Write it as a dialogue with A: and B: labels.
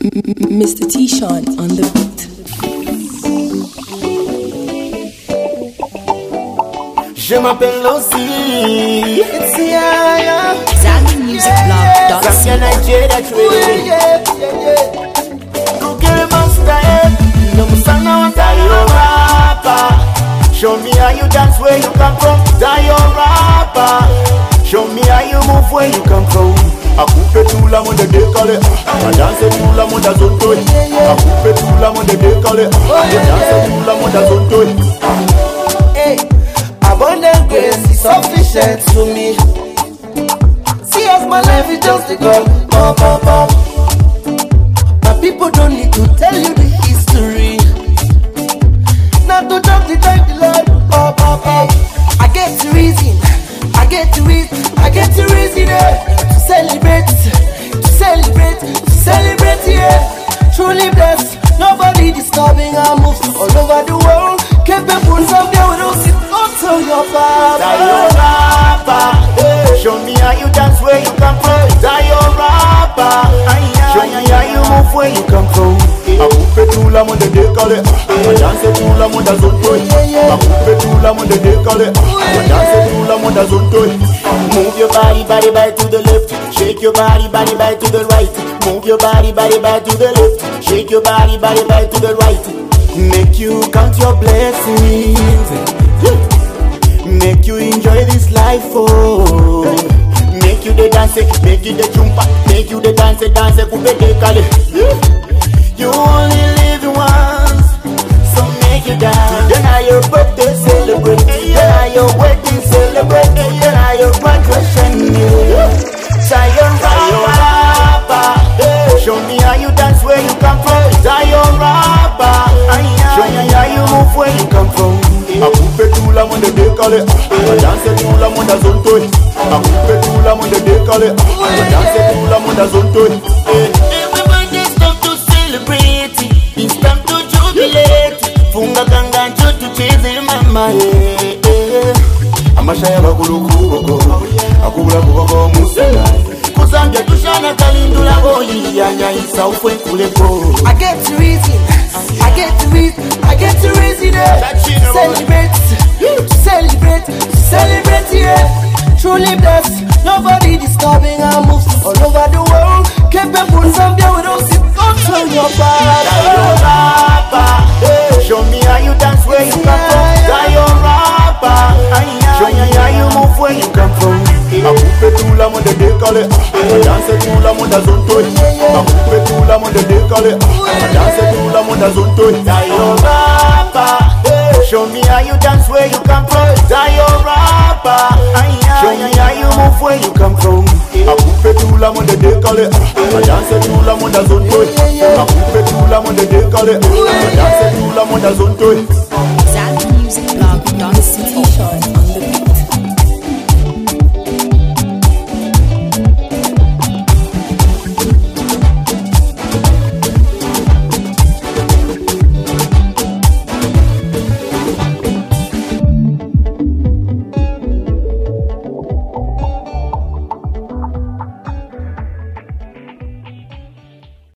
A: Mr. T-Sean on the beat.
B: Je m'appelle Lucy. It's Yaya.
C: ZanMusicBlog.co.
B: Zambia, Nigeria, Google Monster. No musana wa Tayo rapper. Show me how you dance where you come from. Tayo rapper. Show me how you move where you come from. Akupe tout la monde décalé. A danser tout la monde à son toy. Akupe tout la monde décalé. A danser tout la monde à son toy.
D: Hey, abundant grace is sufficient to me. See as my life is just a go up, up, up. My people don't need to tell you the history. Not to jump the time the Lord up, up, up. I get to reason, I get to reason, I get to reason, to celebrate, to celebrate, to celebrate, yeah. Truly blessed, nobody disturbing our moves all over the world. Capable Zambia, we don't sit up to your father.
B: Tayo rapper, show me how you dance where you come from. Tayo rapper, show me how you move where you come from. Akupe tout la monde décalé, a danser tout la monde à son toy. Akupe tout la monde décalé, a danser tout la monde à son toy. Move your body, body, body to the left. Shake your body, body, body to the right. Move your body, body, body to the left. Shake your body, body, body to the right. Make you count your blessings. Make you enjoy this life, oh. Make you the dance, make you the jumpa, make you the dance, coupe décalé. You only live once, so make you dance. Then are your birthday celebrate, then are your wedding celebrate, then are your graduation. Tayo rapper, show me how you dance where you come from. Tayo rapper, show me how you move where you come from. Akupe tout la monde décalé, a danser tout la monde à son toy. Akupe tout la monde décalé, a danser tout la monde à son toy. Everybody stop to celebrate, it's time to jubilate. Funga kanga njo tucheze mama, amashaya bakulukuboko, akubula kuboko musena. Kuzambia tushana kalindula boli, yanyayisa ufwe kuleko.
D: I get to reason, I get to reason, I get to reason, to celebrate, to celebrate, to celebrate, yeah. Truly blessed, nobody disturbing our moves all over the world. Capable Zambia, we don't sit up to your father.
B: Tayo rapper, show me how you dance where you come from. Tayo rapper, show me how you move where you come from. Akupe tout la monde décalé, a danser tout la monde à son toy. Akupe tout la monde décalé, a danser tout la monde à son toy. Tayo rapper, show me how you dance where you come from. Tayo rapper, show me how you move where you come from. Akupe tout la monde décalé, a danser tout la monde à son toy. Akupe tout la monde décalé, a danser tout la monde à son toy.
A: ZanMusicBlog.co. Mr. T-Sean on the beat.